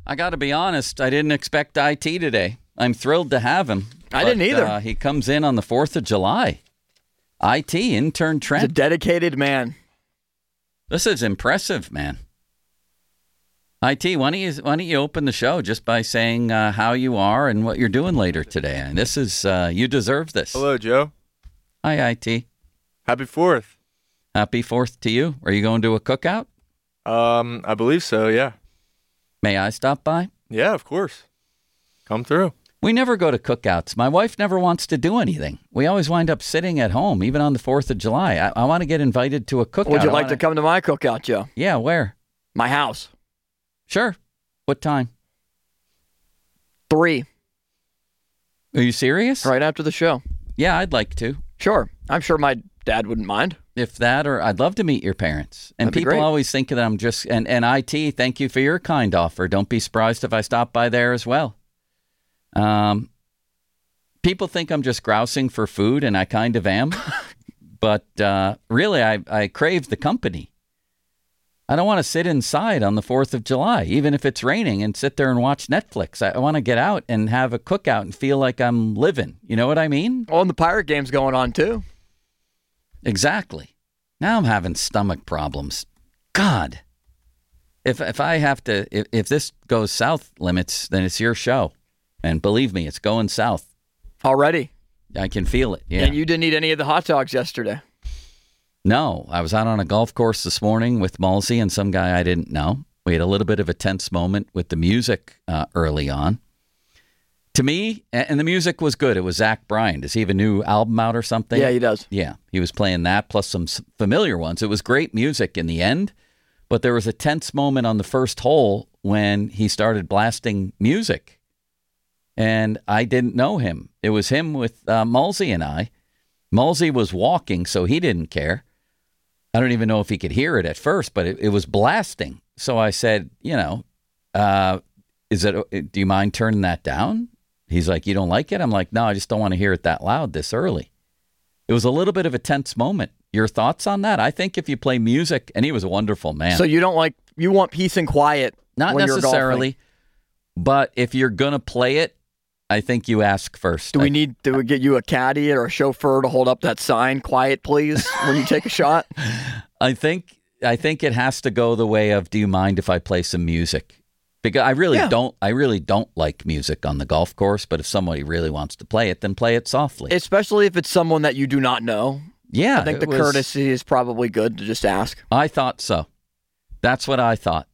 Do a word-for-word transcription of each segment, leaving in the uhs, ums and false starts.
I got to be honest, I didn't expect I T today. I'm thrilled to have him. I but, didn't either. Uh, he comes in on the fourth of July. I T, intern Trent. He's a dedicated man. This is impressive, man. I T, why don't you, why don't you open the show just by saying uh, how you are and what you're doing later today? And this is, uh, you deserve this. Hello, Joe. Hi, I T. Happy fourth. Happy fourth to you. Are you going to a cookout? Um, I believe so, yeah. May I stop by? Yeah, of course. Come through. We never go to cookouts. My wife never wants to do anything. We always wind up sitting at home, even on the fourth of July. I, I want to get invited to a cookout. Would you like wanna... to come to my cookout, Joe? Yeah, where? My house. Sure. What time? Three. Are you serious? Right after the show. Yeah, I'd like to. Sure. I'm sure my dad wouldn't mind. If that, or I'd love to meet your parents. And That'd be people great. always think that I'm just, and, and I T, thank you for your kind offer. Don't be surprised if I stop by there as well. Um, people think I'm just grousing for food, and I kind of am. But uh, really, I, I crave the company. I don't want to sit inside on the fourth of July, even if it's raining, and sit there and watch Netflix. I, I want to get out and have a cookout and feel like I'm living. You know what I mean? Oh, and the Pirate game's going on, too. Exactly. Now I'm having stomach problems. God. If if I have to, if, if this goes south limits, then it's your show. And believe me, it's going south. Already. I can feel it. Yeah. And you didn't eat any of the hot dogs yesterday. No, I was out on a golf course this morning with Malsey and some guy I didn't know. We had a little bit of a tense moment with the music uh, early on. To me, and the music was good. It was Zach Bryan. Does he have a new album out or something? Yeah, he does. Yeah, he was playing that plus some familiar ones. It was great music in the end, but there was a tense moment on the first hole when he started blasting music. And I didn't know him. It was him with uh, Malsey and I. Malsey was walking, so he didn't care. I don't even know if he could hear it at first, but it, it was blasting. So I said, you know, uh, is it? Do you mind turning that down? He's like, you don't like it? I'm like, no, I just don't want to hear it that loud this early. It was a little bit of a tense moment. Your thoughts on that? I think if you play music, and he was a wonderful man. So you don't like, you want peace and quiet. Not when necessarily, you're golfing. but if you're going to play it, I think you ask first. Do we I, need to get you a caddy or a chauffeur to hold up that sign, quiet please, when you take a shot? I think I think it has to go the way of, do you mind if I play some music? Because I really Yeah. don't I really don't like music on the golf course, but if somebody really wants to play it, then play it softly. Especially if it's someone that you do not know. yeah. I think it the was- courtesy is probably good to just ask. I thought so. That's what I thought.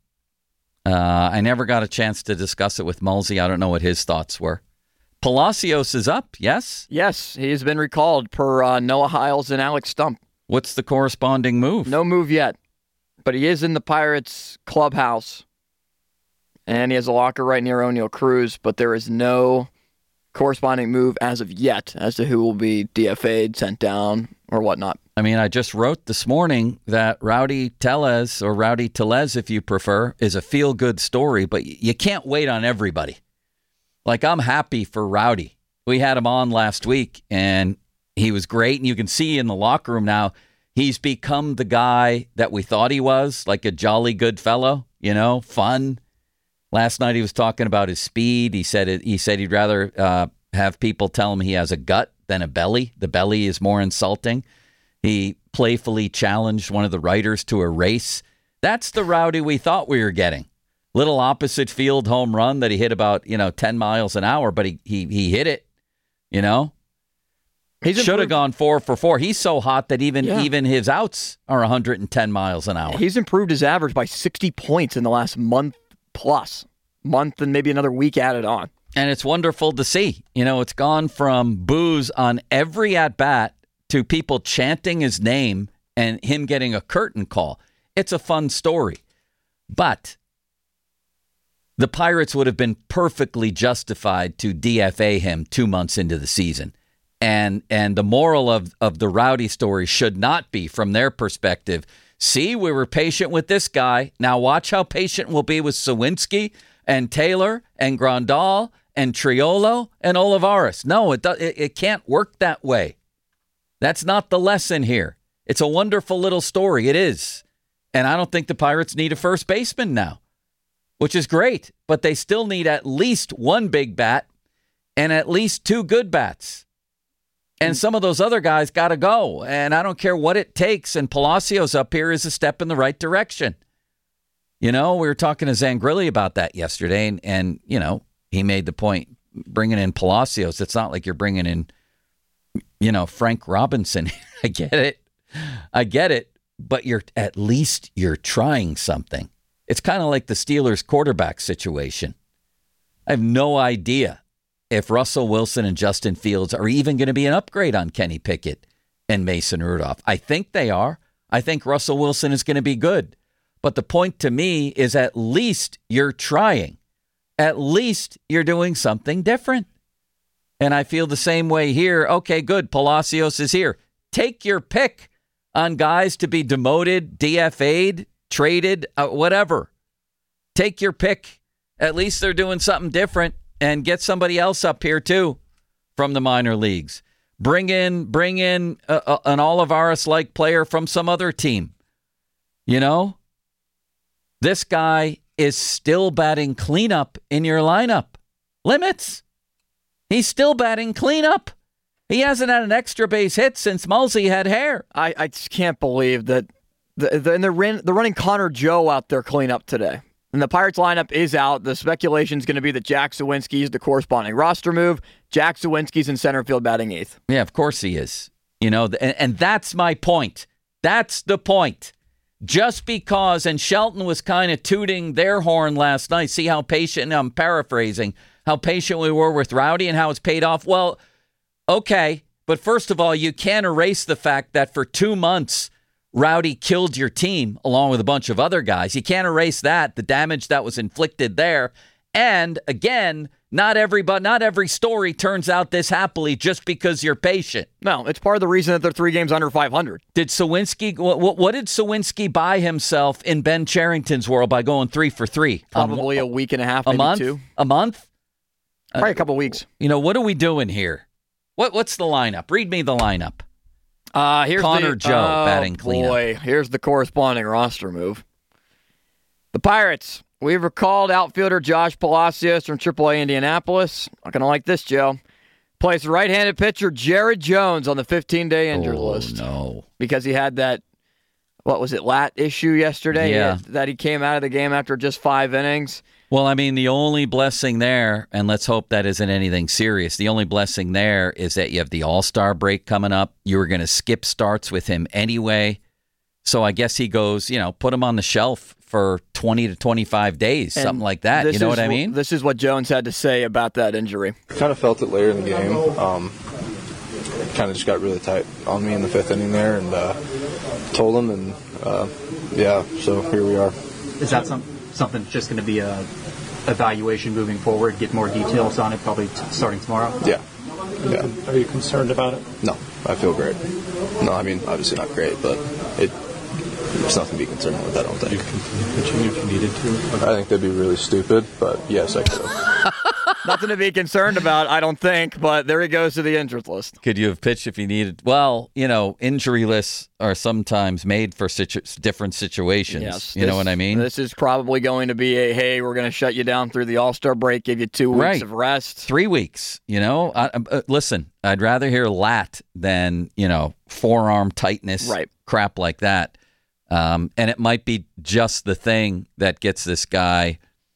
Uh, I never got a chance to discuss it with Mulsey. I don't know what his thoughts were. Palacios is up, yes? Yes, he has been recalled per uh, Noah Hiles and Alex Stump. What's the corresponding move? No move yet, but he is in the Pirates clubhouse, and he has a locker right near O'Neill Cruz, but there is no corresponding move as of yet as to who will be D F A'd, sent down, or whatnot. I mean, I just wrote this morning that Rowdy Tellez, or Rowdy Tellez if you prefer, is a feel-good story, but you can't wait on everybody. Like, I'm happy for Rowdy. We had him on last week, and he was great, and you can see in the locker room now, he's become the guy that we thought he was, like a jolly good fellow, you know, fun. Last night he was talking about his speed. He said it, he said he'd rather uh, have people tell him he has a gut than a belly. The belly is more insulting. He playfully challenged one of the writers to a race. That's the Rowdy we thought we were getting. Little opposite field home run that he hit about, you know, ten miles an hour, but he he, he hit it, you know. He should have gone four for four. He's so hot that even Yeah. even his outs are one hundred ten miles an hour. He's improved his average by sixty points in the last month plus. Month and maybe another week added on. And it's wonderful to see. You know, it's gone from boos on every at-bat to people chanting his name and him getting a curtain call. It's a fun story. But the Pirates would have been perfectly justified to D F A him two months into the season. And and the moral of, of the Rowdy story should not be, from their perspective, see, we were patient with this guy. Now watch how patient we'll be with Sawinski and Taylor and Grandal and Triolo and Olivares. No, it, do, it it can't work that way. That's not the lesson here. It's a wonderful little story. It is. And I don't think the Pirates need a first baseman now. which is great, but they still need at least one big bat and at least two good bats. And some of those other guys got to go. And I don't care what it takes. And Palacios up here is a step in the right direction. You know, we were talking to Zangrilli about that yesterday. And, and, you know, he made the point, bringing in Palacios, it's not like you're bringing in, you know, Frank Robinson. I get it. I get it. But you're at least you're trying something. It's kind of like the Steelers quarterback situation. I have no idea if Russell Wilson and Justin Fields are even going to be an upgrade on Kenny Pickett and Mason Rudolph. I think they are. I think Russell Wilson is going to be good. But the point to me is at least you're trying. At least you're doing something different. And I feel the same way here. Okay, good. Palacios is here. Take your pick on guys to be demoted, D F A'd, traded, uh, whatever. Take your pick. At least they're doing something different. And get somebody else up here, too, from the minor leagues. Bring in bring in a, a, an Olivares-like player from some other team. You know? This guy is still batting cleanup in your lineup. Limits. He's still batting cleanup. He hasn't had an extra base hit since Mulsey had hair. I, I just can't believe that. The, the, and they're, rin, they're running Connor Joe out there cleanup today. And the Pirates lineup is out. The speculation is going to be that Jack Sawinski is the corresponding roster move. Jack Sawinski's in center field batting eighth. Yeah, of course he is. You know, and, and that's my point. That's the point. Just because, and Shelton was kind of tooting their horn last night. See how patient, I'm paraphrasing, how patient we were with Rowdy and how it's paid off. Well, okay. But first of all, you can't erase the fact that for two months, Rowdy killed your team along with a bunch of other guys. You can't erase that, the damage that was inflicted there. And again, not everybody, not every story turns out this happily just because you're patient. No, it's part of the reason that they're three games under five hundred. Did Sawinski, what, what did Sawinski buy himself in Ben Cherington's world by going three for three? Probably um, a week and a half, a maybe month, two. A month? Probably uh, a couple weeks. You know, what are we doing here? What What's the lineup? Read me the lineup. Uh, here's Connor the, Joe oh, batting cleanup. Boy, here's the corresponding roster move. The Pirates. We've recalled outfielder Josh Palacios from triple A Indianapolis. Not going to like this, Joe. Placed right-handed pitcher Jared Jones on the fifteen-day injured oh, list. no. Because he had that, what was it, lat issue yesterday? Yeah. That he came out of the game after just five innings. Well, I mean, the only blessing there, and let's hope that isn't anything serious, the only blessing there is that you have the All-Star break coming up. You were going to skip starts with him anyway. So I guess he goes, you know, put him on the shelf for twenty to twenty-five days, And something like that. You know what I mean? This is what Jones had to say about that injury. I kind of felt it later in the game. Um, kind of just got really tight on me in the fifth inning there, and uh, told him, and uh, yeah, so here we are. Is that some, something just going to be a evaluation moving forward? Get more details on it, probably t- starting tomorrow. Yeah, yeah. Are you concerned about it? No, I feel great. No, I mean obviously not great, but it. There's nothing to be concerned with, I don't think. You can continue if you needed to. I think that'd be really stupid, but yes, I could. Nothing to be concerned about, I don't think, but there he goes to the injured list. Could you have pitched if you needed? Well, you know, injury lists are sometimes made for situ- different situations. Yes, you this, know what I mean? This is probably going to be a, hey, we're going to shut you down through the All-Star break, give you two weeks right. of rest. Three weeks, you know? I, uh, listen, I'd rather hear lat than, you know, forearm tightness, right. crap like that. Um, and it might be just the thing that gets this guy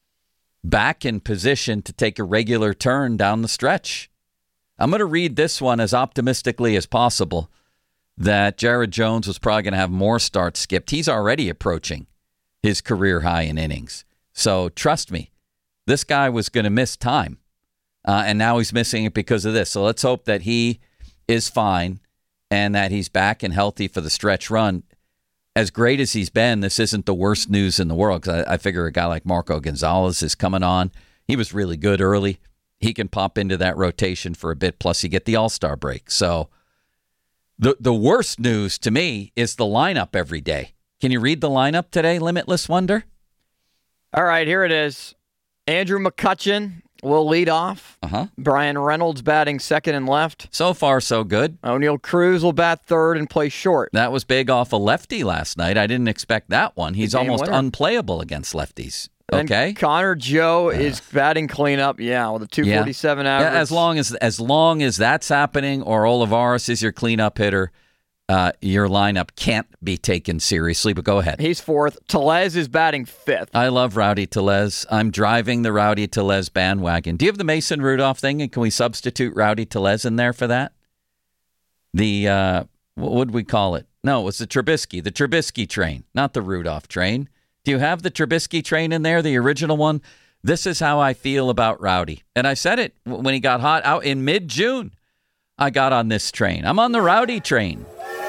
back in position to take a regular turn down the stretch. I'm going to read this one as optimistically as possible that Jared Jones was probably going to have more starts skipped. He's already approaching his career high in innings. So trust me, this guy was going to miss time. Uh, and now he's missing it because of this. So let's hope that he is fine and that he's back and healthy for the stretch run. As great as he's been, this isn't the worst news in the world because I, I figure a guy like Marco Gonzalez is coming on. He was really good early. He can pop into that rotation for a bit, plus you get the All-Star break. So the the worst news to me is the lineup every day. Can you read the lineup today, Limitless Wonder? All right, here it is. Andrew McCutchen will lead off. Uh-huh. Brian Reynolds batting second and left. So far, so good. O'Neal Cruz will bat third and play short. That was big off a lefty last night. I didn't expect that one. He's game almost winner. unplayable against lefties. And Okay. Connor Joe is batting cleanup, yeah, with a two forty-seven Yeah, average. as long as as long as that's happening, or Olivares is your cleanup hitter, uh, your lineup can't be taken seriously. But go ahead. He's fourth. Tellez is batting fifth. I love Rowdy Tellez. I'm driving the Rowdy Tellez bandwagon. Do you have the Mason Rudolph thing, and can we substitute Rowdy Tellez in there for that? The uh, what would we call it? No, it was the Trubisky, the Trubisky train, not the Rudolph train. Do you have the Trubisky train in there, the original one? This is how I feel about Rowdy. And I said it when he got hot out in mid-June. I got on this train. I'm on the Rowdy train.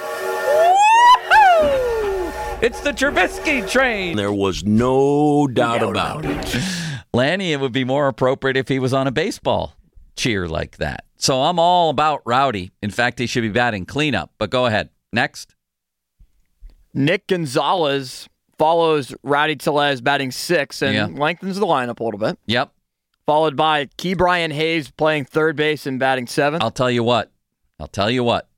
It's the Trubisky train. There was no doubt about it. Lanny, it would be more appropriate if he was on a baseball cheer like that. So I'm all about Rowdy. In fact, he should be batting cleanup. But go ahead. Next. Nick Gonzalez follows Rowdy Tellez batting sixth and Yeah. lengthens the lineup a little bit. Yep. Followed by Key Brian Hayes playing third base and batting seventh. I'll tell you what. I'll tell you what.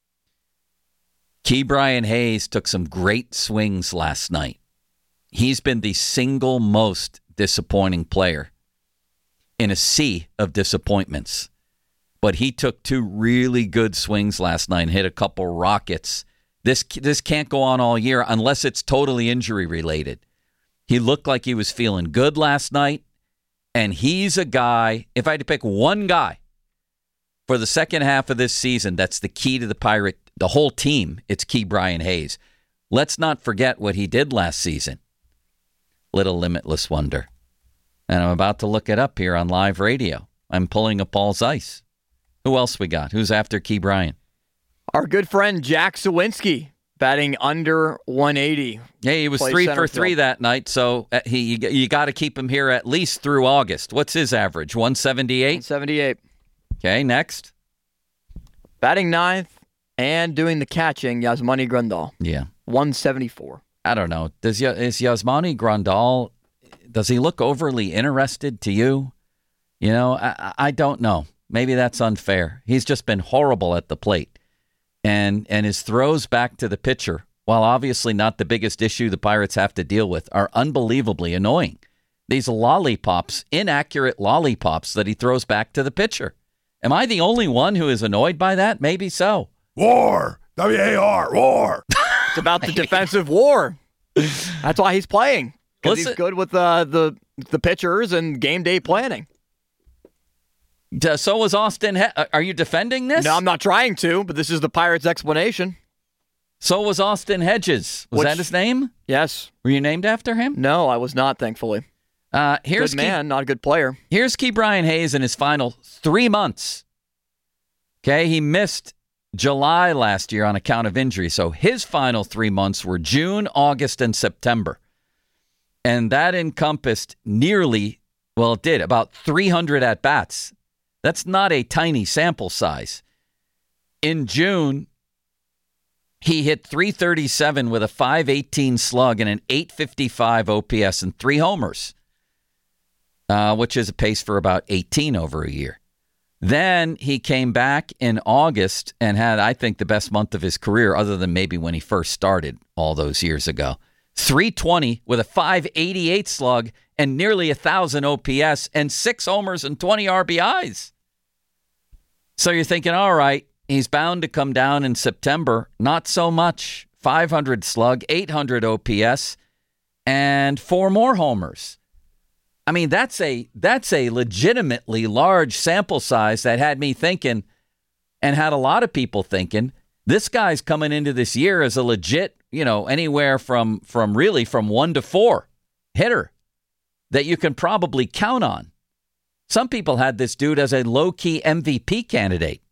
Key Brian Hayes took some great swings last night. He's been the single most disappointing player in a sea of disappointments. But he took two really good swings last night and hit a couple rockets. This this can't go on all year unless it's totally injury related. He looked like he was feeling good last night, and he's a guy, if I had to pick one guy for the second half of this season, that's the key to the Pirate, the whole team, it's Key Brian Hayes. Let's not forget what he did last season. Little Limitless Wonder. And I'm about to look it up here on live radio. I'm pulling a Paul Zeiss. Who else we got? Who's after Key Brian? Our good friend Jack Sawinski batting under one eighty. Hey, he was Plays three center for three field. that night, so uh, he you, you got to keep him here at least through August. What's his average? one seventy-eight? seventy-eight. Okay, next. Batting ninth and doing the catching, Yasmani Grandal. Yeah. one seventy-four. I don't know. Does Ya- is Yasmani Grandal, does he look overly interested to you? You know, I, I I don't know. Maybe that's unfair. He's just been horrible at the plate. And and his throws back to the pitcher, while obviously not the biggest issue the Pirates have to deal with, are unbelievably annoying. These lollipops, inaccurate lollipops that he throws back to the pitcher. Am I the only one who is annoyed by that? Maybe so. War. W A R. War. It's about the defensive war. That's why he's playing. Because he's Listen- good with uh, the the pitchers and game day planning. D- So was Austin. He- Are you defending this? No, I'm not trying to, but this is the Pirates' explanation. So was Austin Hedges. Was Which- that his name? Yes. Were you named after him? No, I was not, thankfully. Uh, here's Good Key, man, not a good player. here's Key Brian Hayes in his final three months. Okay, he missed July last year on account of injury. So his final three months were June, August, and September. And that encompassed nearly, well, it did, about three hundred at-bats. That's not a tiny sample size. In June, he hit three thirty-seven with a five eighteen slug and an eight fifty-five O P S and three homers, uh, which is a pace for about eighteen over a year. Then he came back in August and had, I think, the best month of his career, other than maybe when he first started all those years ago. three twenty with a five eighty-eight slug and nearly one thousand O P S and six homers and twenty R B Is. So you're thinking, all right, he's bound to come down in September. Not so much. five hundred slug, eight hundred O P S, and four more homers. I mean, that's a that's a legitimately large sample size that had me thinking, and had a lot of people thinking, this guy's coming into this year as a legit, you know, anywhere from from really from one to four hitter that you can probably count on. Some people had this dude as a low-key M V P candidate.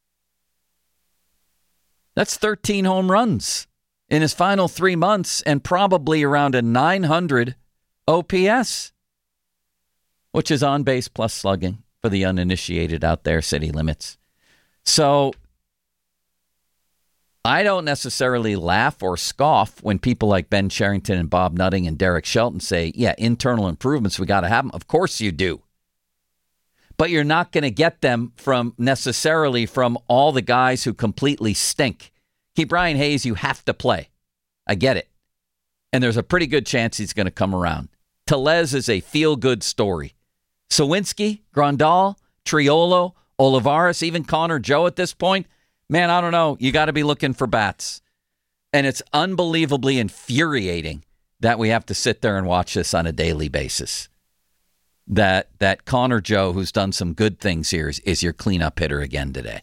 That's thirteen home runs in his final three months and probably around a nine hundred O P S, which is on base plus slugging for the uninitiated out there, city limits. So I don't necessarily laugh or scoff when people like Ben Cherington and Bob Nutting and Derek Shelton say, yeah, internal improvements, we got to have them. Of course you do. But you're not going to get them from necessarily from all the guys who completely stink. Keep Brian Hayes, you have to play. I get it. And there's a pretty good chance he's going to come around. Tellez is a feel-good story. Sawinski, Grandal, Triolo, Olivares, even Connor Joe at this point, man, I don't know. You got to be looking for bats. And it's unbelievably infuriating that we have to sit there and watch this on a daily basis. That that Connor Joe, who's done some good things here, is, is your cleanup hitter again today.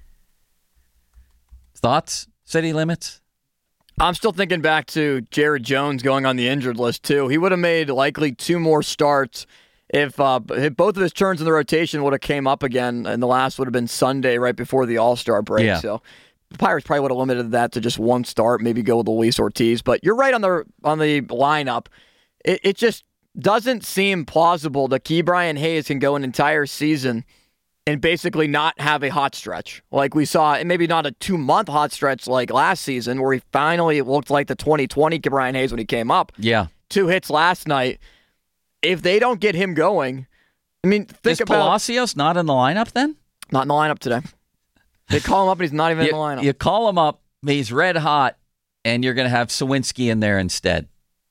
Thoughts, City Limits? I'm still thinking back to Jared Jones going on the injured list, too. He would have made likely two more starts if, uh, if both of his turns in the rotation would have came up again, and the last would have been Sunday right before the All-Star break. Yeah. So the Pirates probably would have limited that to just one start, maybe go with Luis Ortiz. But you're right on the on the lineup. It, it just doesn't seem plausible that Ke'Bryan Hayes can go an entire season and basically not have a hot stretch like we saw, and maybe not a two-month hot stretch like last season where he finally looked like the twenty twenty Ke'Bryan Hayes when he came up. Yeah. Two hits last night. If they don't get him going, I mean, think Is about... Palacios not in the lineup then? Not in the lineup today. They call him up and he's not even You, in the lineup. you call him up, he's red hot, and you're going to have Sawinski in there instead.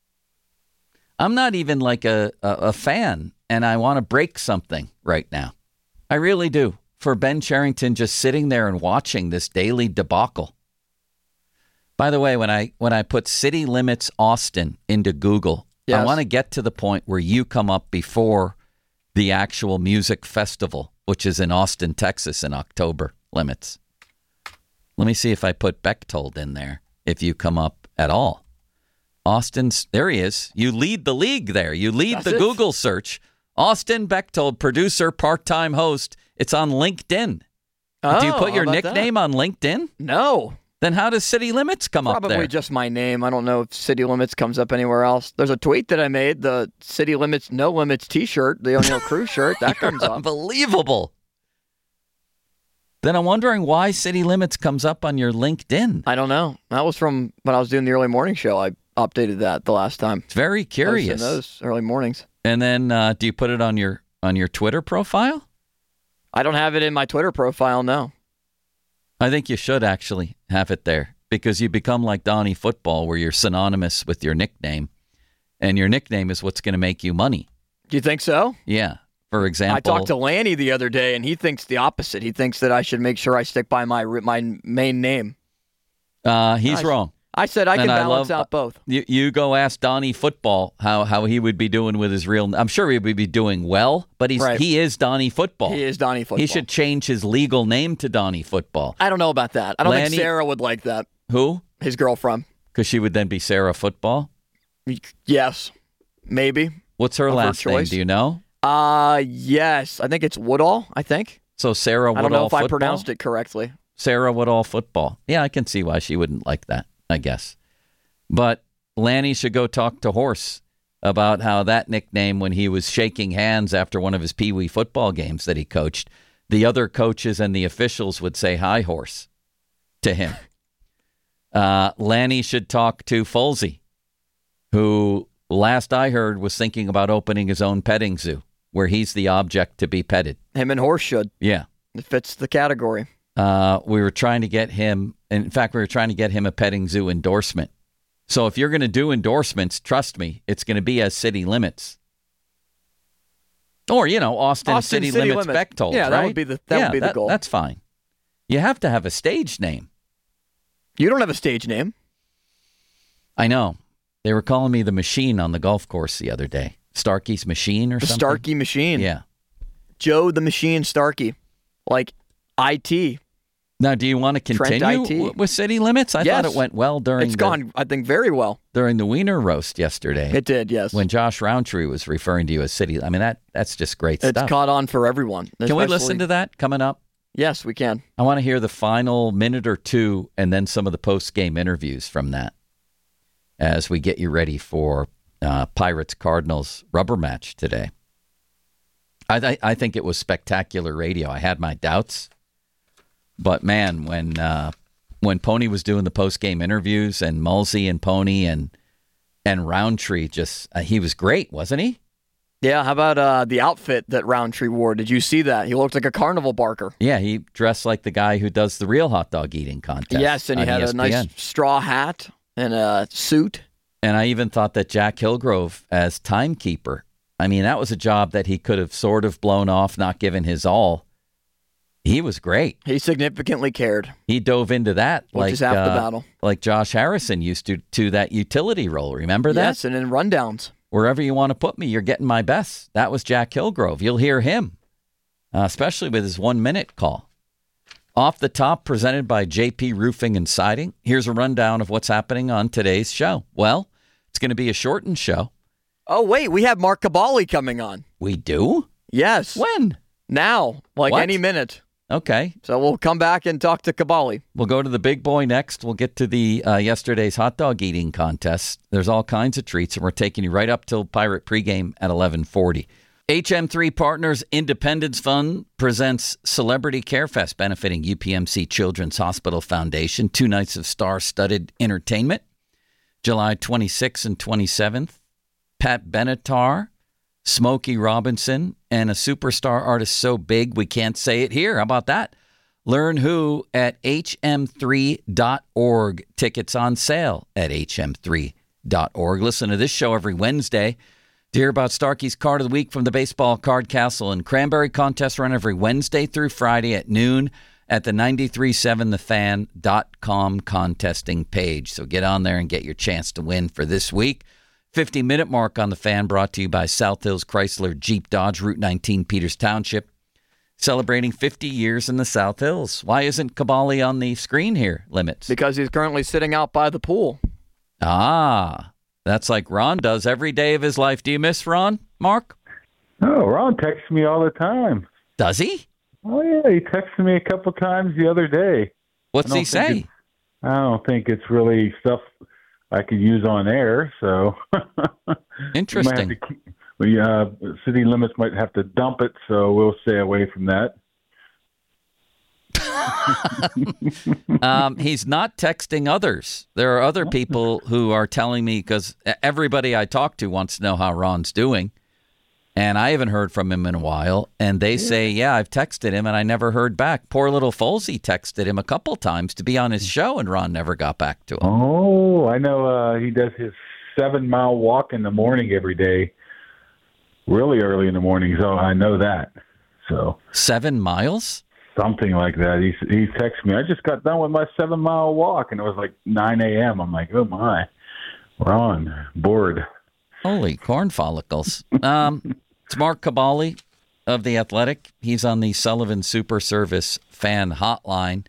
I'm not even like a, a, a fan, and I want to break something right now. I really do. For Ben Cherington just sitting there and watching this daily debacle. By the way, when I when I put City Limits Austin into Google, Yes. I want to get to the point where you come up before the actual music festival, which is in Austin, Texas in October. Limits. Let me see if I put Bechtold in there, if you come up at all. Austin's, there he is. You lead the league there. You lead That's the it. Google search. Austin Bechtold, producer, part-time host. It's on LinkedIn. Oh, Do you put how your about nickname on LinkedIn? that? No. Then how does City Limits come up Probably there? just my name. I don't know if City Limits comes up anywhere else. There's a tweet that I made, the City Limits No Limits t-shirt, the O'Neill Crew shirt. That comes up. Unbelievable. Then I'm wondering why City Limits comes up on your LinkedIn. I don't know. That was from when I was doing the early morning show. I updated that the last time. It's very curious. Posting those early mornings. And then uh, do you put it on your on your Twitter profile? I don't have it in my Twitter profile, no. I think you should actually have it there because you become like Donnie Football where you're synonymous with your nickname and your nickname is what's going to make you money. Do you think so? Yeah. For example, I talked to Lanny the other day, and he thinks the opposite. He thinks that I should make sure I stick by my my main name. uh, he's I- wrong. I said I can And I balance love- out both. You, you go ask Donnie Football how, how he would be doing with his real. I'm sure he would be doing well, but he's Right. he is Donnie Football. He is Donnie Football. He should change his legal name to Donnie Football. I don't know about that. I don't Lanny- think Sarah would like that. Who? His girlfriend. Because she would then be Sarah Football. Yes. Maybe. What's her Of her last name? choice. Do you know? Uh, yes. I think it's Woodall, I think. So Sarah I Woodall don't know if Football. I pronounced it correctly. Sarah Woodall Football. Yeah, I can see why she wouldn't like that, I guess. But Lanny should go talk to Horse about how that nickname, when he was shaking hands after one of his Pee Wee football games that he coached, the other coaches and the officials would say, "Hi, Horse," to him. Uh, Lanny should talk to Folsey, who, last I heard, was thinking about opening his own petting zoo, where he's the object to be petted. Him and Horse should. Yeah. It fits the category. Uh, we were trying to get him, in fact, we were trying to get him a petting zoo endorsement. So if you're going to do endorsements, trust me, it's going to be as City Limits. Or, you know, Austin, Austin City, City Limits, Limits. Bechtold, Yeah, right? that would be the- that would yeah, be the goal. That's fine. You have to have a stage name. You don't have a stage name. I know. They were calling me the Machine on the golf course the other day. Starkey's Machine or The something? Starkey Machine. Yeah. Joe the Machine Starkey. Like I T. Now, do you want to Trent continue I T. w- with City Limits? I Yes. thought it went well during It's the, gone, I think, very well. during the Wiener roast yesterday. It did, yes. when Josh Roundtree was referring to you as City. I mean, that that's just great It's stuff. caught on for everyone. Can we especially- listen to that coming up? Yes, we can. I want to hear the final minute or two and then some of the post-game interviews from that as we get you ready for uh, Pirates-Cardinals rubber match today. I, th- I think it was spectacular radio. I had my doubts. But, man, when uh, when Pony was doing the post-game interviews and Mulsey and Pony and and Roundtree, just uh, he was great, wasn't he? Yeah, how about uh, the outfit that Roundtree wore? Did you see that? He looked like a carnival barker. Yeah, he dressed like the guy who does the real hot dog eating contest. Yes, and he on had E S a P N. nice straw hat and a suit. And I even thought that Jack Hillgrove as timekeeper, I mean, that was a job that he could have sort of blown off, not given his all. He was great. He significantly cared. He dove into that Which like is half the uh, battle. like Josh Harrison used to to that utility role. Remember that? Yes, and in rundowns. Wherever you want to put me, you're getting my best. That was Jack Hillgrove. You'll hear him, uh, especially with his one-minute call. Off the top, presented by J P Roofing and Siding. Here's a rundown of what's happening on today's show. Well, it's going to be a shortened show. Oh, wait, we have Mark Cabali coming on. We do? Yes. When? Now, like What? any minute. Okay. So we'll come back and talk to Cabali. We'll go to the big boy next. We'll get to the uh, yesterday's hot dog eating contest. There's all kinds of treats, and we're taking you right up till Pirate pregame at eleven forty. H M three Partners Independence Fund presents Celebrity Care Fest, benefiting U P M C Children's Hospital Foundation. Two nights of star-studded entertainment, July twenty-sixth and twenty-seventh. Pat Benatar, Smokey Robinson, and a superstar artist so big we can't say it here. How about that? Learn who at H M three dot org. Tickets on sale at H M three dot org. Listen to this show every Wednesday to hear about Starkey's Card of the Week from the Baseball Card Castle and Cranberry Contest run every Wednesday through Friday at noon at the nine three seven the fan dot com contesting page. So get on there and get your chance to win for this week. fifty-minute mark on the Fan, brought to you by South Hills Chrysler Jeep Dodge, Route nineteen, Peters Township, celebrating fifty years in the South Hills. Why isn't Cabali on the screen here, Limits? Because he's currently sitting out by the pool. Ah, that's like Ron does every day of his life. Do you miss Ron, Mark? Oh, Ron texts me all the time. Does he? Oh, yeah, he texted me a couple times the other day. What's I he don't think say? it's- I don't think it's really stuff I could use on air, so Interesting. We might have to keep- we, uh, City Limits might have to dump it, so we'll stay away from that. um, he's not texting others. There are other people who are telling me, because everybody I talk to wants to know how Ron's doing, and I haven't heard from him in a while. And they say, yeah, I've texted him, and I never heard back. Poor little Folsey texted him a couple times to be on his show, and Ron never got back to him. Oh, I know uh, he does his seven-mile walk in the morning every day, really early in the morning, so I know that. So Seven miles? something like that. He he texted me, I just got done with my seven-mile walk, and it was like nine a.m. I'm like, oh, my, Ron, bored. Holy corn follicles. Um, it's Mark Cabali of The Athletic. He's on the Sullivan Super Service fan hotline.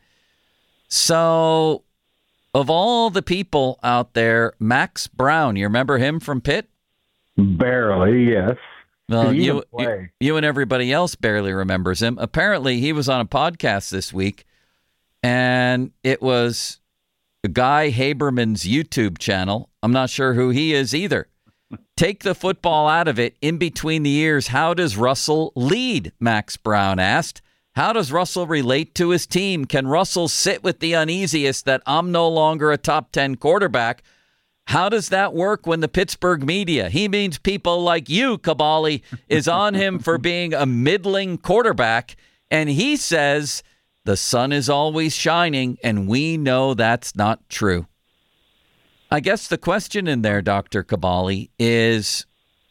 So, of all the people out there, Max Brown, you remember him from Pitt? Barely, yes. Well, Did he you, even you play? you and everybody else barely remembers him. Apparently, he was on a podcast this week, and it was Guy Haberman's YouTube channel. I'm not sure who he is either. Take the football out of it. In between the years, how does Russell lead? Max Brown asked. How does Russell relate to his team? Can Russell sit with the uneasiest that I'm no longer a top ten quarterback? How does that work when the Pittsburgh media, he means people like you, Cabali, is on him for being a middling quarterback, and he says the sun is always shining, and we know that's not true. I guess the question in there, Doctor Cabali, is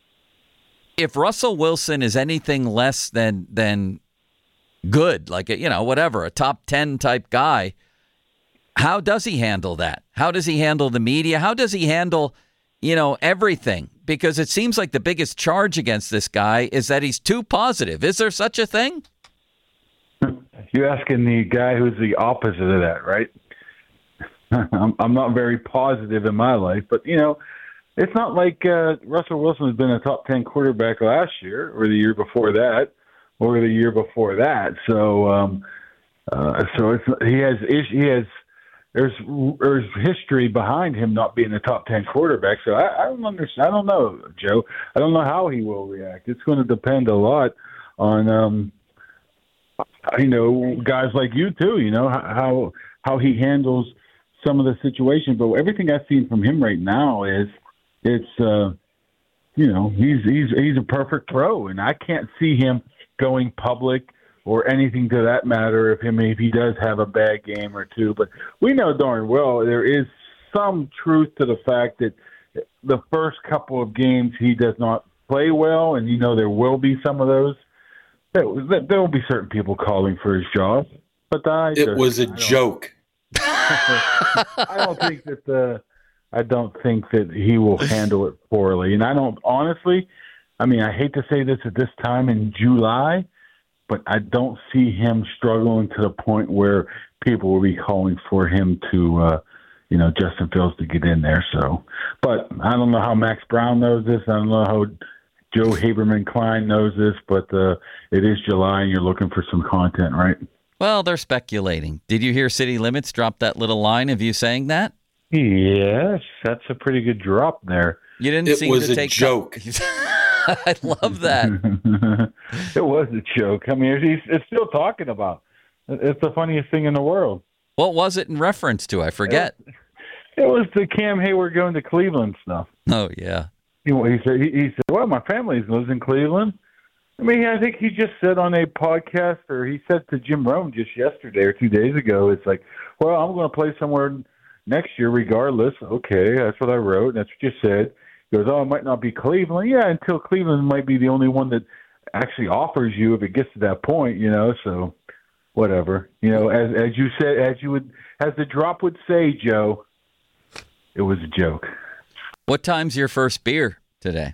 if Russell Wilson is anything less than than good, like, a, you know, whatever, a top ten type guy, how does he handle that? How does he handle the media? How does he handle, you know, everything? Because it seems like the biggest charge against this guy is that he's too positive. Is there such a thing? You're asking the guy who's the opposite of that, right? I'm, I'm not very positive in my life, but, you know, it's not like uh, Russell Wilson has been a top ten quarterback last year or the year before that or the year before that. So, um, uh, so it's he has he has there's there's history behind him not being a top ten quarterback. So I, I don't understand. I don't know, Joe. I don't know how he will react. It's going to depend a lot on, um, you know, guys like you too. You know how how he handles some of the situation, but everything I've seen from him right now is it's, uh, you know, he's he's he's a perfect pro, and I can't see him going public or anything to that matter if him if he does have a bad game or two. But we know darn well there is some truth to the fact that the first couple of games he does not play well, and you know there will be some of those. There, there will be certain people calling for his job, but I It just, was a I joke. I don't think that the I don't think that he will handle it poorly, and I don't honestly. I mean, I hate to say this at this time in July, but I don't see him struggling to the point where people will be calling for him to, uh, you know, Justin Fields to get in there. So, but I don't know how Max Brown knows this. I don't know how Joe Haberman Klein knows this, but uh, it is July and you're looking for some content, right? Well, they're speculating. Did you hear City Limits drop that little line of you saying that? Yes, that's a pretty good drop there. You didn't It seem was to a take joke. I love that. It was a joke. I mean, he's it's still talking about. It's the funniest thing in the world. What was it in reference to? I forget. It was the Cam Hayward going to Cleveland stuff. Oh, yeah. He, he said, he, he said, well, my family lives in Cleveland. I mean, I think he just said on a podcast, or he said to Jim Rome just yesterday or two days ago, it's like, well, I'm going to play somewhere next year regardless. Okay, that's what I wrote. That's what you said. He goes, oh, it might not be Cleveland. Yeah, until Cleveland might be the only one that actually offers you if it gets to that point, you know, so whatever. You know, as as you said, as you would, as the drop would say, Joe, it was a joke. What time's your first beer today?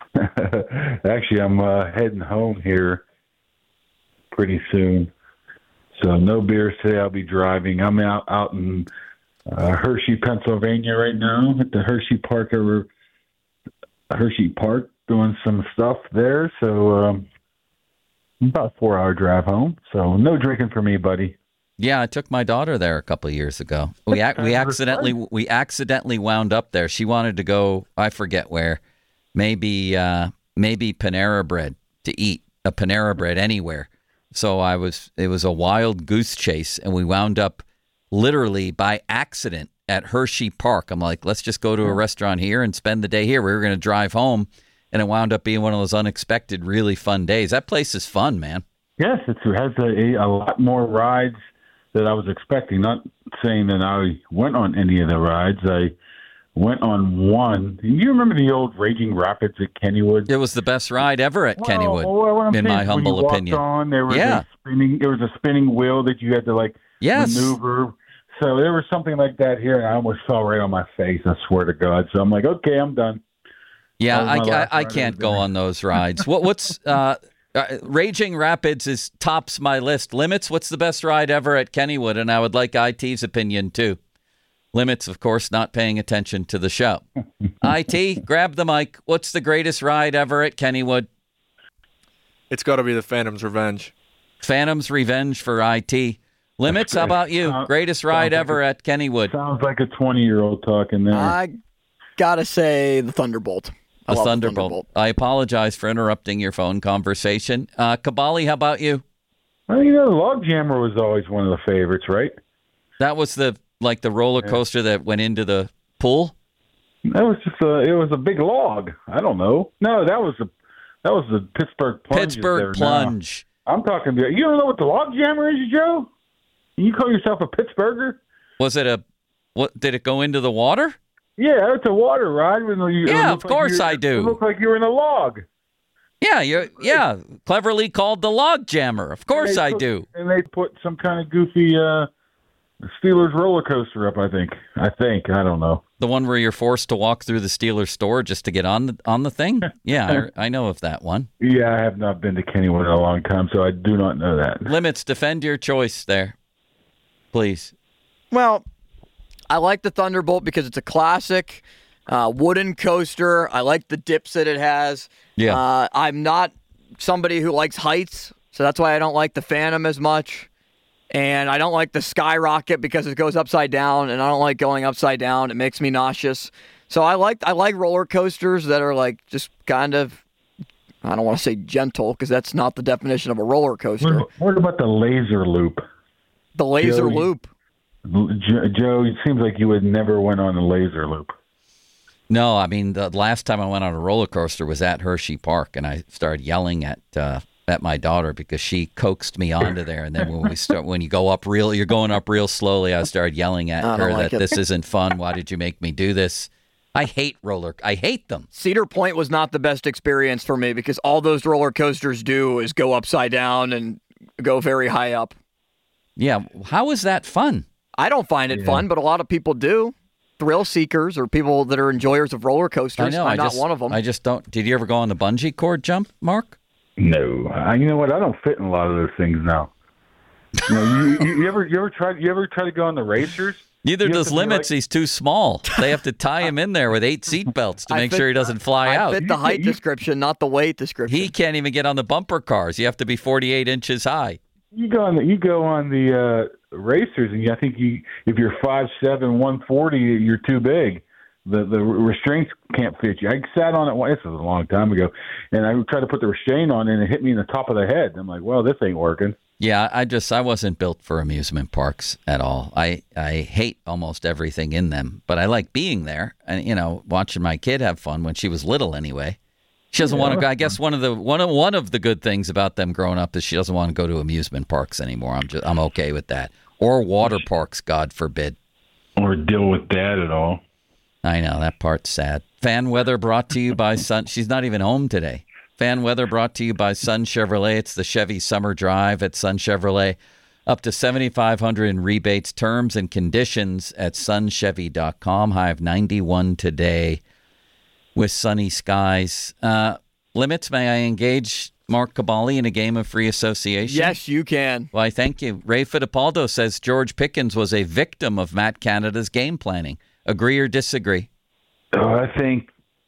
Actually, I'm uh, heading home here pretty soon. So no beers today. I'll be driving. I'm out, out in uh, Hershey, Pennsylvania right now at the Hershey Park over Hershey Park doing some stuff there. So um, about a four-hour drive home. So no drinking for me, buddy. Yeah, I took my daughter there a couple of years ago. We ac- we accidentally we accidentally wound up there. She wanted to go, I forget where, maybe uh, maybe Panera Bread to eat a Panera Bread anywhere. So I was it was a wild goose chase, and we wound up literally by accident at Hershey Park. I'm like, let's just go to a restaurant here and spend the day here. We were going to drive home, and it wound up being one of those unexpected, really fun days. That place is fun, man. Yes, it's, it has a, a lot more rides that I was expecting. Not saying that I went on any of the rides. I went on one. You remember the old Raging Rapids at Kennywood? It was the best ride ever at Well, Kennywood, well, what I'm in saying my is humble when you opinion. Walked on, there was Yeah. a spinning. There was a spinning wheel that you had to like Yes. maneuver. So there was something like that here, and I almost fell right on my face. I swear to God. So I'm like, okay, I'm done. Yeah, That I, was my I, last I ride can't of the go day. on those rides. What what's uh, uh, Raging Rapids is tops my list. Limits, what's the best ride ever at Kennywood? And I would like I T's opinion too. Limits, of course, not paying attention to the show. I T, grab the mic. What's the greatest ride ever at Kennywood? It's got to be the Phantom's Revenge. Phantom's Revenge for I T. Limits, how about you? Uh, Greatest ride sounds like ever at Kennywood. Sounds like a twenty-year-old talking there. I gotta say the Thunderbolt. I The love Thunderbolt. The Thunderbolt. I apologize for interrupting your phone conversation. Uh, Kabali, how about you? Well, you know, the Log Jammer was always one of the favorites, right? That was the like the roller coaster that went into the pool? That was just a. It was a big log. I don't know. No, that was the. That was the Pittsburgh Plunge. Pittsburgh Plunge. I'm talking about. You don't know what the Log Jammer is, Joe? You call yourself a Pittsburgher? Was it a what did it go into the water? Yeah, it's a water ride. When you, Yeah, it of looked course you- I do. It looked like you were in a log. Yeah, you yeah, cleverly called the log jammer. Of course They I put- do. And they put some kind of goofy uh, Steelers roller coaster up. I think. I think. I don't know. The one where you're forced to walk through the Steelers store just to get on the on the thing? Yeah, I, I know of that one. Yeah, I have not been to Kennywood in a long time, so I do not know that. Limits, defend your choice there. Please. Well, I like the Thunderbolt because it's a classic uh, wooden coaster. I like the dips that it has. Yeah. Uh, I'm not somebody who likes heights, so that's why I don't like the Phantom as much. And I don't like the Skyrocket because it goes upside down, and I don't like going upside down. It makes me nauseous. So I like I like roller coasters that are like just kind of, I don't want to say gentle because that's not the definition of a roller coaster. What, what about the laser loop? The laser Joe, loop. Jo- Joe, it seems like you would never went on a laser loop. No, I mean the last time I went on a roller coaster was at Hershey Park, and I started yelling at uh, at my daughter because she coaxed me onto there. And then when we start, when you go up real, you're going up real slowly. I started yelling at I don't her like that it. this isn't fun. Why did you make me do this? I hate roller. I hate them. Cedar Point was not the best experience for me because all those roller coasters do is go upside down and go very high up. Yeah, how is that fun? I don't find it Yeah. fun, but a lot of people do. Thrill seekers or people that are enjoyers of roller coasters. I know. I'm I not just, one of them. I just don't. Did you ever go on the bungee cord jump, Mark? No, I, you know what? I don't fit in a lot of those things now. You, know, you, you, you ever you ever try you ever try to go on the racers? Neither You have does to be Limits. like- He's too small. They have to tie him in there with eight seat belts to I make fit- sure he doesn't fly I out. fit the height You- description, not the weight description. He can't even get on the bumper cars. You have to be forty-eight inches high. You go on the you go on the uh, racers, and I think you if you're five seven, one forty, you're too big. The the restraints can't fit you. I sat on it. Well, this was a long time ago, and I tried to put the restraint on, and it hit me in the top of the head. I'm like, well, this ain't working. Yeah, I just I wasn't built for amusement parks at all. I I hate almost everything in them, but I like being there and you know watching my kid have fun when she was little. Anyway, she doesn't Yeah, want to go. I that's guess one of the one of one of the good things about them growing up is she doesn't want to go to amusement parks anymore. I'm just I'm okay with that. Or water parks, God forbid. Or deal with that at all. I know that part's sad. Fan weather brought to you by Sun. She's not even home today. Fan weather brought to you by Sun Chevrolet. It's the Chevy Summer Drive at Sun Chevrolet. Up to seventy-five hundred dollars in rebates, terms and conditions at sun chevy dot com. High of ninety-one today with sunny skies. Uh, limits, may I engage Mark Cabali in a game of free association? Yes, you can. Why, thank you. Ray Fittipaldo says George Pickens was a victim of Matt Canada's game planning. Agree or disagree? Oh, I think.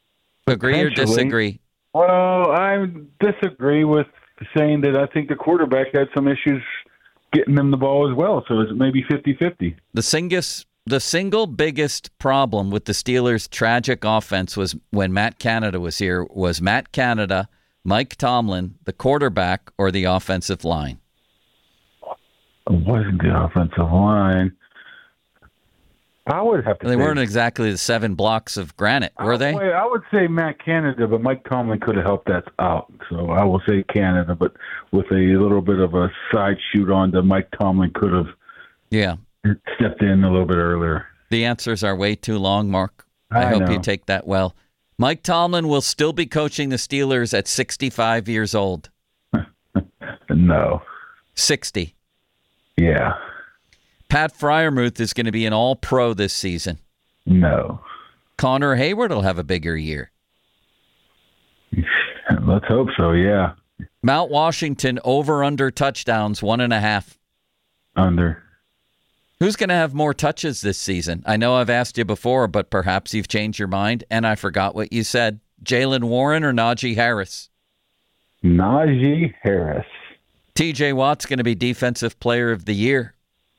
Agree or Potentially. disagree? Well, I disagree with saying that I think the quarterback had some issues getting them the ball as well. So it's maybe fifty-fifty. The singus, the single biggest problem with the Steelers' tragic offense was when Matt Canada was here, was Matt Canada, Mike Tomlin, the quarterback, or the offensive line? It wasn't the offensive line. I would have to They say, weren't exactly the seven blocks of granite, were they? I, I would say Matt Canada, but Mike Tomlin could have helped that out. So I will say Canada, but with a little bit of a side shoot on to Mike Tomlin could have Yeah. stepped in a little bit earlier. The answers are way too long, Mark. I, I hope know. you take that well. Mike Tomlin will still be coaching the Steelers at sixty-five years old. No. sixty. Yeah. Pat Fryermuth is going to be an all-pro this season. No. Connor Hayward will have a bigger year. Let's hope so, yeah. Mount Washington over-under touchdowns, one and a half. Under. Who's going to have more touches this season? I know I've asked you before, but perhaps you've changed your mind, and I forgot what you said. Jalen Warren or Najee Harris? Najee Harris. T J Watt's going to be Defensive Player of the Year.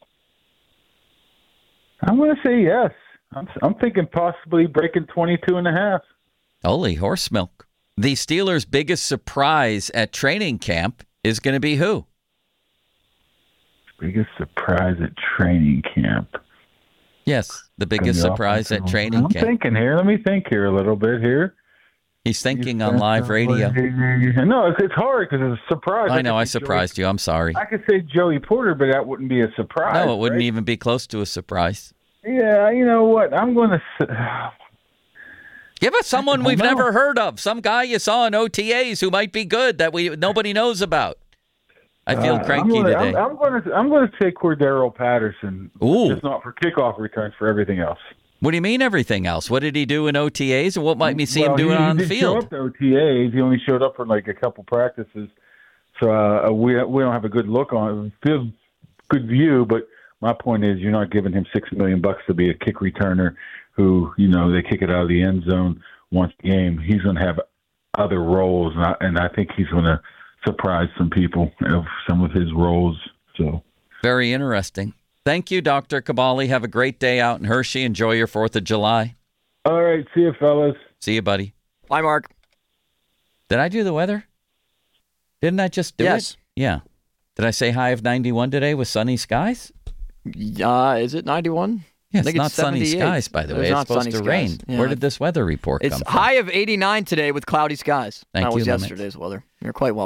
I'm going to say yes. I'm, I'm thinking possibly breaking twenty-two and a half. Holy horse milk. The Steelers' biggest surprise at training camp is going to be who? Biggest surprise at training camp. Yes, the biggest Gonna be surprise at offensive. training I'm camp. thinking here. Let me think here a little bit here. He's thinking on live radio. No, it's, it's hard because it's a surprise. I know, I could say surprised Joey, you. I'm sorry. I could say Joey Porter, but that wouldn't be a surprise. No, it wouldn't right? even be close to a surprise. Yeah, you know what? I'm going to. Give us someone don't we've know. never heard of, some guy you saw in O T As who might be good that we nobody knows about. I feel Uh, cranky I'm gonna, today. I'm, I'm going to. I'm going to take Cordero Patterson. Ooh. Just not for kickoff returns, for everything else. What do you mean everything else? What did he do in O T As, and what might we see Well, him doing he, on he the didn't show field? up to O T As. He only showed up for like a couple practices, so uh, we we don't have a good look on it. Good view, but my point is, you're not giving him six million bucks to be a kick returner who, you know, they kick it out of the end zone once a game. He's going to have other roles, and I, and I think he's going to surprise some people of some of his roles. So Very interesting. Thank you, Doctor Cabali. Have a great day out in Hershey. Enjoy your fourth of July. all right, see you, fellas. See you, buddy. Bye, Mark. Did I do the weather? Didn't I just do Yes. it? Yeah. Did I say high of ninety-one today with sunny skies? Uh, is it ninety-one? Yeah, I it's think not sunny seventy-eight. skies, by the It's way. It's not supposed sunny to skies. rain. Yeah. Where did this weather report It's come from? high of eighty-nine today with cloudy skies. Thank that you, was Lemons. yesterday's weather. You're quite welcome.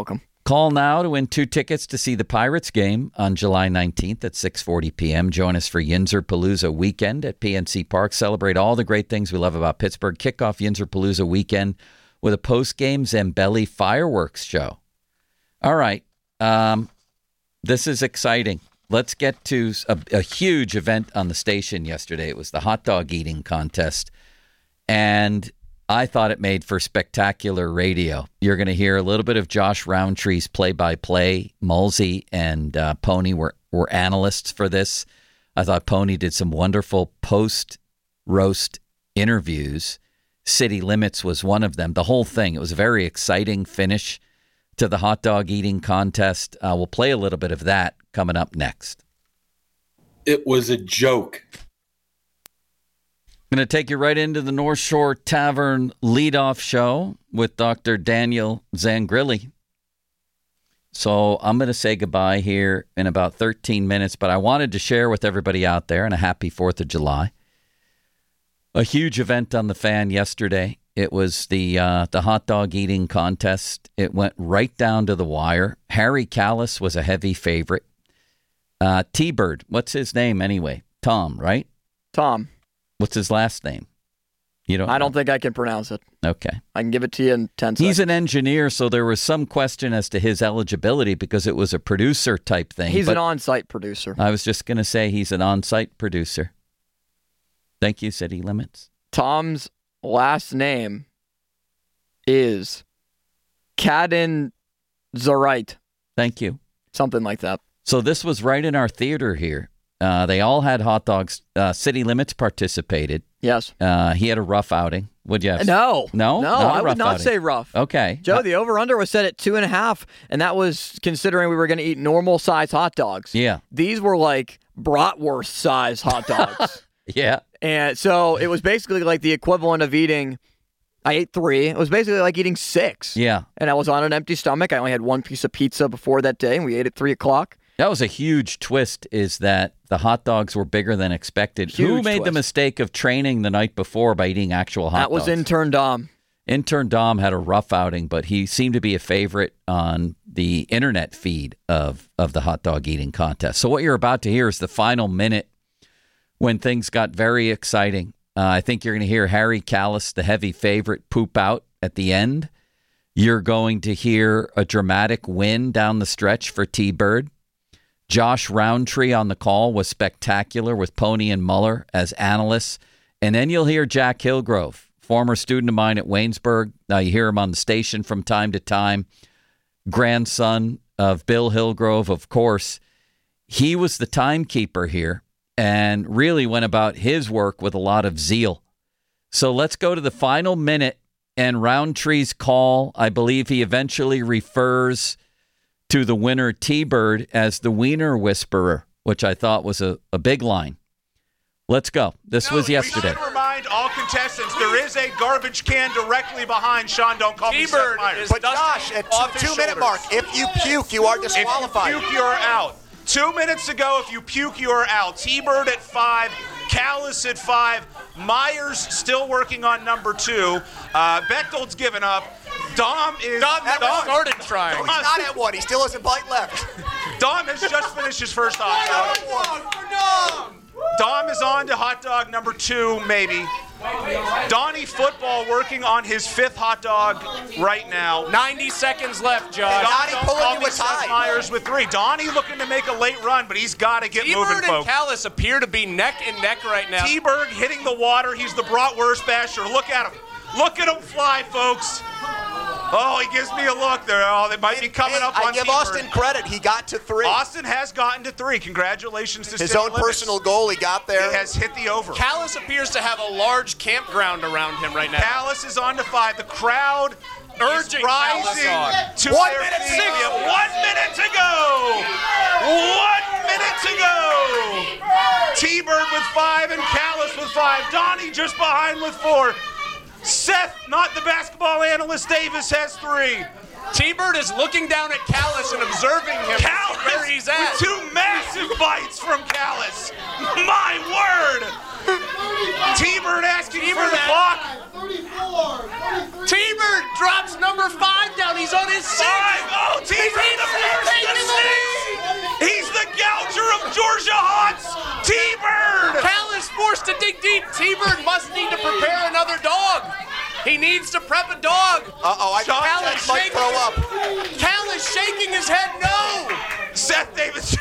Call now to win two tickets to see the Pirates game on July nineteenth at six forty p.m. Join us for Yinzer-Palooza weekend at P N C Park. Celebrate all the great things we love about Pittsburgh. Kick off Yinzer-Palooza weekend with a post-game Zambelli fireworks show. All right. Um, this is exciting. Let's get to a, a huge event on the station yesterday. It was the hot dog eating contest. And I thought it made for spectacular radio. You're going to hear a little bit of Josh Roundtree's play-by-play. Mulsey and uh, Pony were, were analysts for this. I thought Pony did some wonderful post-roast interviews. City Limits was one of them. The whole thing. It was a very exciting finish to the hot dog eating contest. Uh, we'll play a little bit of that coming up next. It was a joke. I'm going to take you right into the North Shore Tavern leadoff show with Doctor Daniel Zangrilli. So I'm going to say goodbye here in about thirteen minutes, but I wanted to share with everybody out there, and a happy fourth of July, a huge event on the Fan yesterday. It was the uh, the hot dog eating contest. It went right down to the wire. Harry Kalas was a heavy favorite. Uh, T-Bird, what's his name anyway? Tom, right? Tom. What's his last name? You don't I don't know? think I can pronounce it. Okay. I can give it to you in ten seconds. He's an engineer, so there was some question as to his eligibility because it was a producer type thing. He's but an on-site producer. I was just going to say he's an on-site producer. Thank you, City Limits. Tom's last name is Kadin Zarite. Thank you. Something like that. So this was right in our theater here. Uh, they all had hot dogs. Uh, City Limits participated. Yes. Uh, he had a rough outing. Would you have? No. No? No, Not a I would rough not outing. say rough. Okay. Joe, Uh, the over-under was set at two and a half, and that was considering we were going to eat normal-size hot dogs. Yeah. These were like bratwurst-size hot dogs. Yeah. And so it was basically like the equivalent of eating, I ate three. It was basically like eating six. Yeah. And I was on an empty stomach. I only had one piece of pizza before that day, and we ate at three o'clock. That was a huge twist, is that the hot dogs were bigger than expected. Huge Who made twist. the mistake of training the night before by eating actual hot That was dogs? intern Dom. Intern Dom had a rough outing, but he seemed to be a favorite on the internet feed of, of the hot dog eating contest. So what you're about to hear is the final minute when things got very exciting. Uh, I think you're going to hear Harry Kalas, the heavy favorite, poop out at the end. You're going to hear a dramatic win down the stretch for T-Bird. Josh Roundtree on the call was spectacular with Pony and Muller as analysts. And then you'll hear Jack Hillgrove, former student of mine at Waynesburg. Now you hear him on the station from time to time. Grandson of Bill Hillgrove, of course. He was the timekeeper here and really went about his work with a lot of zeal. So let's go to the final minute and Roundtree's call. I believe he eventually refers to the winner, T-Bird, as the Wiener Whisperer, which I thought was a, a big line. Let's go. This no, was yesterday. We should remind all contestants there is a garbage can directly behind Sean. Don't call me Seth Meyers. But Josh, at two, two minute mark, if you puke, you are disqualified. If you puke, you're out. Two minutes ago, if you puke, you're out. T-Bird at five, Kalas at five, Myers still working on number two. Uh, Bechtold's given up. Dom is Dom never Dom, started trying. No, he's not at one. He still has a bite left. Dom has just finished his first hot dog. Dom is on to hot dog number two, maybe. Donnie Football working on his fifth hot dog right now. ninety seconds left, Josh. Donnie Donnie pulling you with Seth Myers with three. Donnie looking to make a late run, but he's got to get T-Bird moving, folks. and Kalas appear to be neck and neck right now. T-Bird hitting the water. He's the bratwurst basher. Look at him. Look at him fly, folks. Oh, he gives me a look there. Oh, they might be coming Hey, up I on give T-Bird. Austin credit. He got to three. Austin has gotten to three. Congratulations to His City own Limits. personal goal. He got there. He has hit the over. Kalas appears to have a large campground around him right now. Kalas is on to five. The crowd Urging is rising Kalas on. to One their minute feet. six. We have One minute to go. One minute to go. T-Bird with five and Kalas with five. Donnie just behind with four. Seth, not the basketball analyst, Davis has three. T-Bird is looking down at Kalas and observing him Kalas where he's at. with two massive bites from Kalas. My word! T-Bird asking for the clock. T-Bird drops number five down. He's on his six. Five. Oh, T-Bird the first to six. He's the gouger of Georgia Hots. T-Bird. Callis forced to dig deep. T-Bird must need to prepare another dog. He needs to prep a dog. Uh-oh, I think Callis Ted might shaking, throw up. Callis shaking his head no. Seth Davis.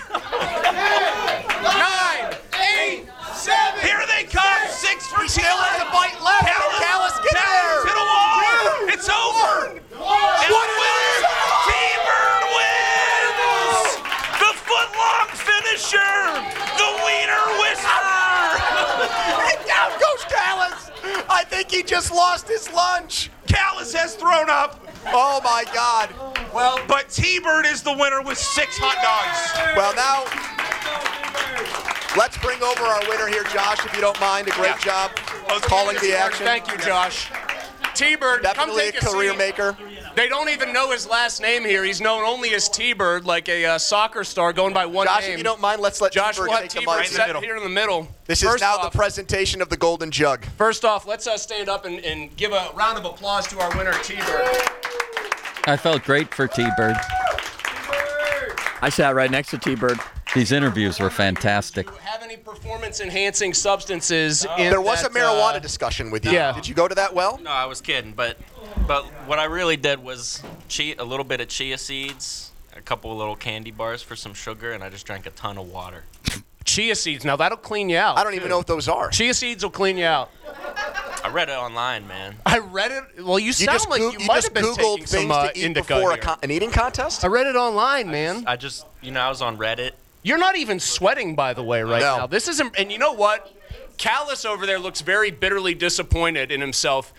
Nine, eight, seven. Here they come. Six for He still has a bite left. Callis, Callis, get Callis there. hit a wall. It's over. And the winner, T-Bird wins. The footlong finisher. The wiener whisperer. And down goes Callis. I think he just lost his lunch. Callis has thrown up. Oh, my God. Well, but T-Bird is the winner with six hot dogs. Well, now, let's bring over our winner here, Josh, if you don't mind. A great Yeah. job calling the action. Thank you, Josh. T-Bird, come Definitely a take a career seat. maker. They don't even know his last name here. He's known only as T-Bird, like a uh, soccer star going by one Josh, name. if you don't mind, let's let Josh T-Bird will have take the T-Bird mic. set here in the middle. This First is now off, the presentation of the Golden Jug. First off, let's uh, stand up and, and give a round of applause to our winner, T-Bird. I felt great for T-Bird. I sat right next to T-Bird. These interviews were fantastic. Do you have any performance-enhancing substances in There was that, a marijuana uh, discussion with you. yeah. Did you go to that well? No, I was kidding, but but what I really did was chia, a little bit of chia seeds, a couple of little candy bars for some sugar, and I just drank a ton of water. Chia seeds. Now, that'll clean you out. I don't even know what those are. Chia seeds will clean you out. I read it online, man. I read it. Well, you, You sound just, like Goo- you, you might just have been Googled taking things some uh, to eat indica before a here. con- an eating contest? I read it online, man. I just, you know, I was on Reddit. You're not even sweating, by the way, right No. now. This isn't. And you know what? Callis over there looks very bitterly disappointed in himself.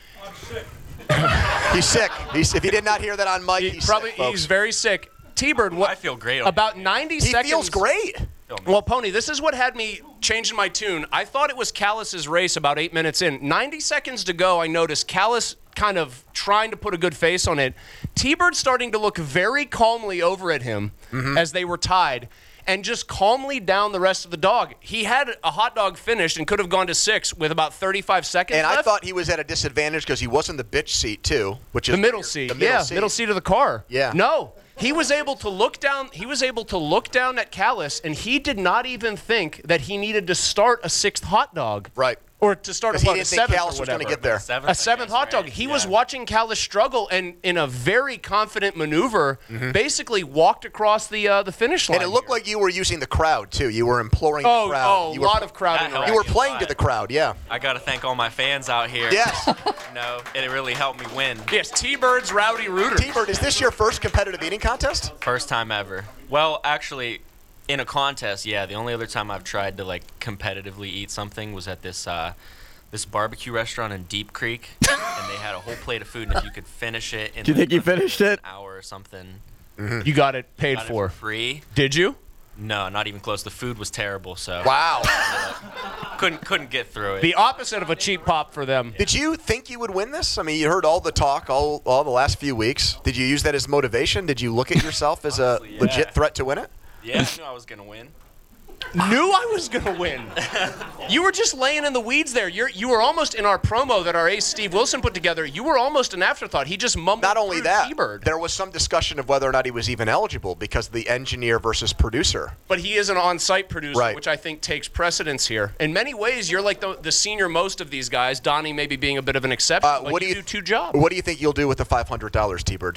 He's sick. He's, if you did not hear that on mic, He he's probably sick, folks. he's very sick. T-Bird, what? I feel great. About ninety He seconds. feels great. Well, Pony, this is what had me changing my tune. I thought it was Callis's race about eight minutes in. ninety seconds to go, I noticed Callis kind of trying to put a good face on it. T-Bird starting to look very calmly over at him Mm-hmm. as they were tied and just calmly down the rest of the dog. He had a hot dog finished and could have gone to six with about thirty-five seconds And left. I thought he was at a disadvantage because he was in the bitch seat, too, which is the middle weird. seat. The middle yeah, seat. middle seat of the car. Yeah. No. He was able to look down. He was able to look down at Callis, and he did not even think that he needed to start a sixth hot dog. Right. Or to start a, 'Cause he what, didn't a think seventh Callis or was gonna whatever. get there. Seventh, A seventh I guess, hot dog. right? He Yeah. was watching Callis struggle, and in a very confident maneuver, basically walked across the uh, the finish line. And it looked here. like you were using the crowd, too. You were imploring oh, the crowd. oh, a you were, lot of crowding That around. You were helped. playing to the crowd, yeah. I got to thank all my fans out here. Yes. No, it really helped me win. Yes, T-Bird's Rowdy Rooter. T-Bird, is this your first competitive eating contest? First time ever. Well, actually, in a contest, yeah. The only other time I've tried to like competitively eat something was at this uh, this barbecue restaurant in Deep Creek, and they had a whole plate of food, and if you could finish it in Do you like, think you less than finished an it? hour or something, You got it paid got it for. for free. Did you? No, not even close. The food was terrible, so Wow. couldn't couldn't get through it. The opposite of a cheap pop for them. Did you think you would win this? I mean, you heard all the talk all, all the last few weeks. Did you use that as motivation? Did you look at yourself as a Honestly, yeah. legit threat to win it? Yeah, I knew I was gonna win. Knew I was gonna win. You were just laying in the weeds there. You're you were almost in our promo that our ace Steve Wilson put together. You were almost an afterthought. He just mumbled. Not only through that, T-Bird. there was some discussion of whether or not he was even eligible because of the engineer versus producer. But he is an on-site producer, Right. which I think takes precedence here. In many ways, you're like the, the senior most of these guys. Donnie maybe being a bit of an exception. Uh, but what you, do you do two jobs. What do you think you'll do with the five hundred dollars, T-Bird?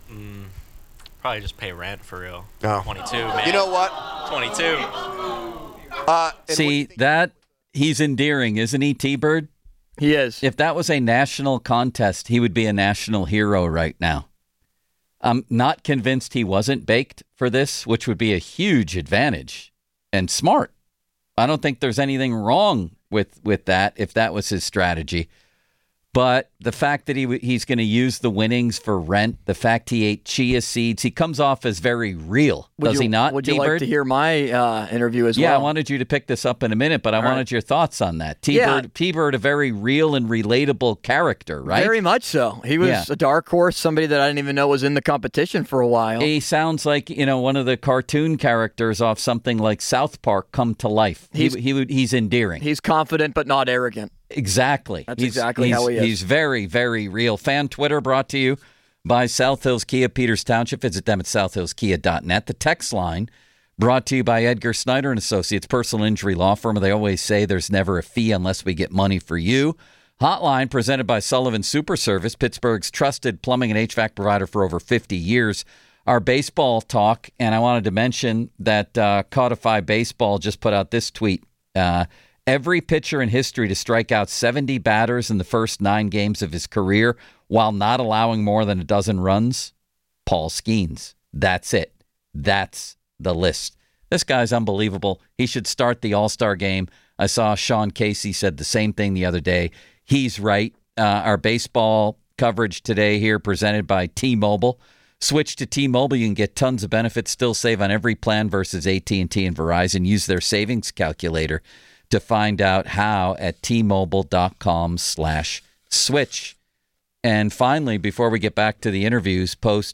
Probably just pay rent for real. No. twenty-two, man. You know what? twenty-two. Uh, and what do you See, think- that he's endearing, isn't he, T-Bird? He is. If that was a national contest, he would be a national hero right now. I'm not convinced he wasn't baked for this, which would be a huge advantage and smart. I don't think there's anything wrong with, with that if that was his strategy. But the fact that he he's going to use the winnings for rent, the fact he ate chia seeds, he comes off as very real, would does you, he not, Would you T-Bird? like to hear my uh, interview as yeah, well? I wanted you to pick this up in a minute, but I All wanted right. your thoughts on that. Yeah. T-Bird, T-Bird, a very real and relatable character, right? Very much so. He was Yeah. a dark horse, somebody that I didn't even know was in the competition for a while. He sounds like, you know, one of the cartoon characters off something like South Park come to life. He's- he, he would he's endearing. He's confident but not arrogant. Exactly. That's he's, exactly he's, how he is. He's very, very real. Fan Twitter brought to you by South Hills Kia, Peters Township. Visit them at south hills kia dot net. The text line brought to you by Edgar Snyder and Associates, personal injury law firm. They always say there's never a fee unless we get money for you. Hotline presented by Sullivan Super Service, Pittsburgh's trusted plumbing and H V A C provider for over fifty years. Our baseball talk, and I wanted to mention that uh, Codify Baseball just put out this tweet. Uh, Every pitcher in history to strike out seventy batters in the first nine games of his career while not allowing more than a dozen runs, Paul Skeens. That's it. That's the list. This guy's unbelievable. He should start the All-Star game. I saw Sean Casey said the same thing the other day. He's right. Uh, our baseball coverage today here presented by T-Mobile. Switch to T-Mobile. You can get tons of benefits, still save on every plan versus A T and T and Verizon. Use their savings calculator to find out how at T-Mobile.com slash switch. And finally, before we get back to the interviews, post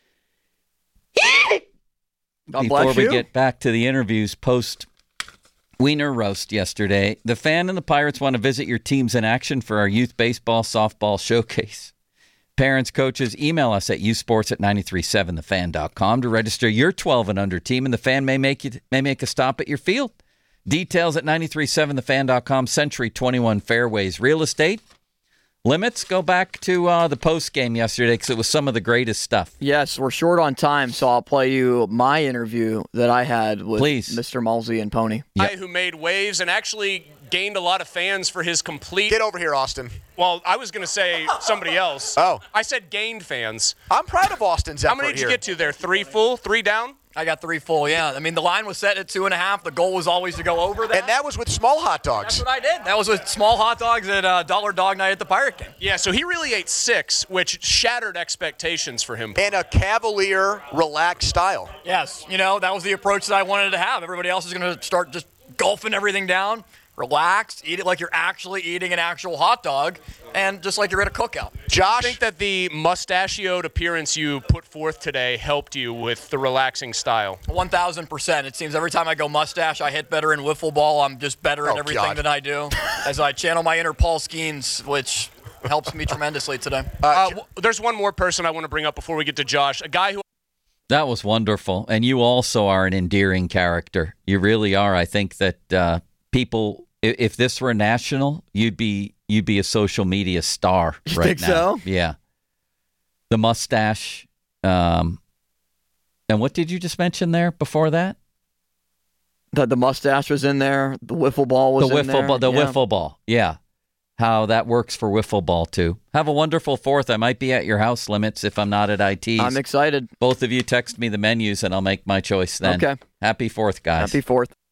God before bless we you. get back to the interviews, post Wiener Roast yesterday. The Fan and the Pirates want to visit your teams in action for our youth baseball softball showcase. Parents, coaches, email us at usports at nine three seven the fan dot com to register your twelve and under team, and the Fan may make you may make a stop at your field. Details at nine three seven the fan dot com. Century twenty-one Fairways Real Estate. Limits go back to uh, the post game yesterday because it was some of the greatest stuff. Yes, we're short on time, so I'll play you my interview that I had with Please. Mister Malsey and Pony. Guy who made waves and actually gained a lot of fans for his complete. Get over here, Austin. Well, I was going to say somebody else. Oh. I said gained fans. I'm proud of Austin's effort How many did here. you get to there? Three full? Three down? I got three full, yeah. I mean, the line was set at two and a half. The goal was always to go over that. And that was with small hot dogs. That's what I did. That was with small hot dogs at uh, Dollar Dog Night at the Pirate Game. Yeah, so he really ate six, which shattered expectations for him. And a cavalier, relaxed style. Yes, you know, that was the approach that I wanted to have. Everybody else is going to start just gulping everything down. Relax, eat it like you're actually eating an actual hot dog, and just like you're at a cookout. Josh, I think that the mustachioed appearance you put forth today helped you with the relaxing style. one thousand percent. It seems every time I go mustache, I hit better in wiffle ball. I'm just better at Oh, everything God. that I do as I channel my inner Paul Skeens, which helps me tremendously today. Uh, w- there's one more person I want to bring up before we get to Josh, a guy who That was wonderful. And you also are an endearing character. You really are. I think that uh, people, i- if this were national, you'd be you'd be a social media star You right think now. so? Yeah. The mustache. Um, and what did you just mention there before that? That the mustache was in there, the wiffle ball was the in wiffle there. ball. The yeah. wiffle ball. Yeah. How that works for wiffle ball too. Have a wonderful fourth. I might be at your house, Limits, if I'm not at I T's. I'm excited. Both of you text me the menus and I'll make my choice then. Okay. Happy fourth, guys. Happy fourth.